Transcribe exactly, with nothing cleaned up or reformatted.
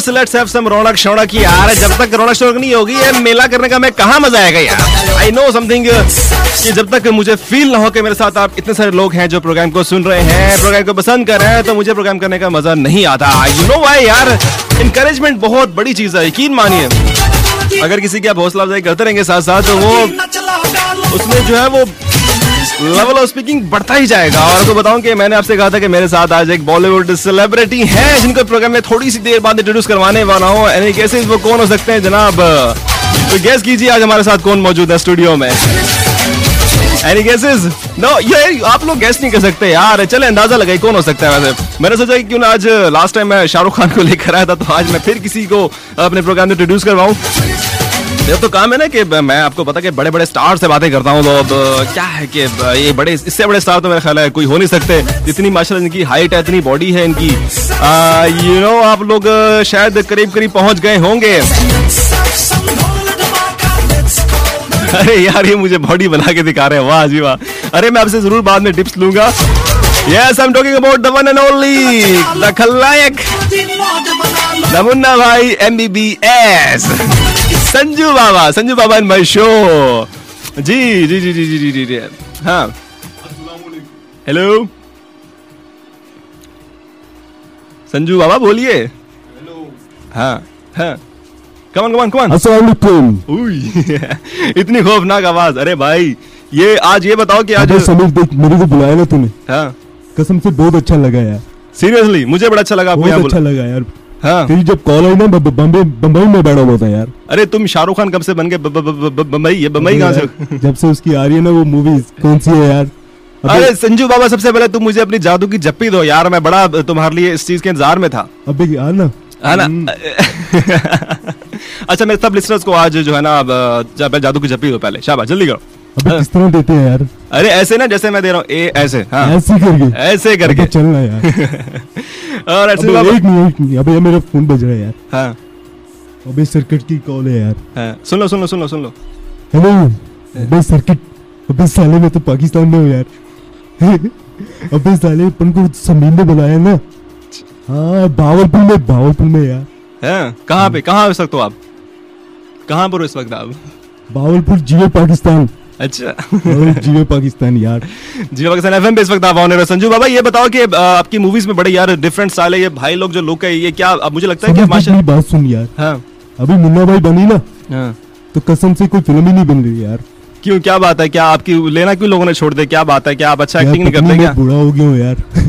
Course let's have some रौनक शौनक यार। जब तक रौनक शौनक नहीं होगी ये मेला करने का मैं कहाँ मजा आएगा यार। आई नो समथिंग कि जब तक मुझे फील ना हो कि मेरे साथ आप इतने सारे लोग हैं जो प्रोग्राम को सुन रहे हैं, प्रोग्राम को पसंद कर रहे हैं, तो मुझे प्रोग्राम करने का मजा नहीं आता। यू नो व्हाई यार, इनकरेजमेंट बहुत बड़ी चीज है, यकीन मानिए। अगर किसी की आप हौसला अफजाई करते रहेंगे साथ साथ, तो वो उसमें जो है वो लेवल ऑफ स्पीकिंग बढ़ता ही जाएगा। और आपको बताऊं कि मैंने आपसे कहा था कि मेरे साथ आज एक बॉलीवुड सेलिब्रिटी है जिनको प्रोग्राम में थोड़ी सी देर बाद इंट्रोड्यूस करवाने वाला हूं। एनी केसेस वो कौन हो सकते हैं जनाब? तो गेस कीजिए आज हमारे साथ कौन मौजूद है स्टूडियो में। Any cases? नो, ये आप लोग गेस नहीं कर सकते यार। चले अंदाजा लगाइए कौन हो सकता है। वैसे मैंने सोचा कि क्यों ना आज, लास्ट टाइम मैं शाहरुख खान को लेकर आया था, तो आज मैं फिर किसी को अपने प्रोग्राम में इंट्रोड्यूस करवाऊं। ये तो काम है ना कि मैं आपको पता कि बड़े बड़े स्टार से बातें करता हूँ, तो अब क्या है कि ये बड़े, इससे बड़े स्टार तो मेरा ख्याल है कोई हो नहीं सकते। इतनी माशाल्लाह इनकी हाइट है, इतनी बॉडी है इनकी। यू नो आप लोग शायद करीब करीब पहुंच गए होंगे। अरे यार ये मुझे बॉडी बना के दिखा रहे हैं, वाह जी वाह। अरे मैं आपसे जरूर बाद में टिप्स लूंगा। Yes I am talking about the one and only the Khalnayak नमुन्ना भाई M B B S Sanju Baba. Sanju Baba in my show. जी जी जी जी जी जी जी हाँ हेलो संजू बाबा बोलिए। हेलो हाँ हाँ कमान कमान कमान। अस्सलाम वालेकुम। इतनी खौफनाक आवाज। अरे भाई ये आज ये बताओ कि आज समीर देख मेरे को बुलाया ना तूने। हाँ कसम से बहुत अच्छा लगा यार। सीरियसली मुझे बड़ा अच्छा लगा आपको यहाँ। अच्छा लगा यार। हाँ तेरी जब कॉल आई ना बम्बई बम्बई में बैठा हुआ था यार। अरे तुम शाहरुख खान कब से बन गए बम्बई? ये बम्बई कहाँ से? जब से उसकी आ रही है ना वो मूवी कौन सी है यार? अरे संजू बाबा सबसे पहले तुम मुझे अपनी जादू की जप्पी दो यार, मैं बड़ा तुम्हारे लिए इस चीज के इंतजार में था। अबे यार ना है ना। अच्छा मैं सब लिसनर्स को आज जो है ना जादू की जप्पी दो पहले, शाबाश जल्दी करो। अबे किस तरह देते हैं यार? अरे ऐसे ना जैसे मैं दे रहा हूँ, ए ऐसे हाँ ऐसे करके ऐसे करके चलना यार। और अबे एक नहीं एक नहीं अबे मेरा फोन बज रहा है यार। हाँ अबे सर्किट की कॉल है यार। हाँ सुन लो सुन लो सुन लो सुन लो। हेलो अबे सर्किट। अबे साले में तो पाकिस्तान में हो यार। अबे साले अपन को समीर ने बुलाया ना। हाँ भावलपुर में भावलपुर में यार। हैं कहाँ पे कहाँ हो सकते हो आप? कहाँ पर हो इस वक्त आप? भावलपुर जियो पाकिस्तान। अच्छा जियो पाकिस्तान यार। जियो पाकिस्तान एफएम पे इस वक्त आप ऑन है। संजू बाबा ये बताओ कि आपकी मूवीज में बड़े यार डिफरेंट स्टाइल है, ये भाई लोग जो लुक है ये क्या अब मुझे लगता है कि माशाल्लाह बात सुन यार। हाँ अभी मुन्ना भाई बनी ना। हाँ तो कसम से कोई फिल्म ही नहीं बन रही यार। क्यों क्या बात है? क्या आपकी लेना क्यों लोगों ने छोड़ दे? क्या बात है? क्या आप अच्छा एक्टिंग नहीं करते क्या? बुरा हो गया हूँ यार।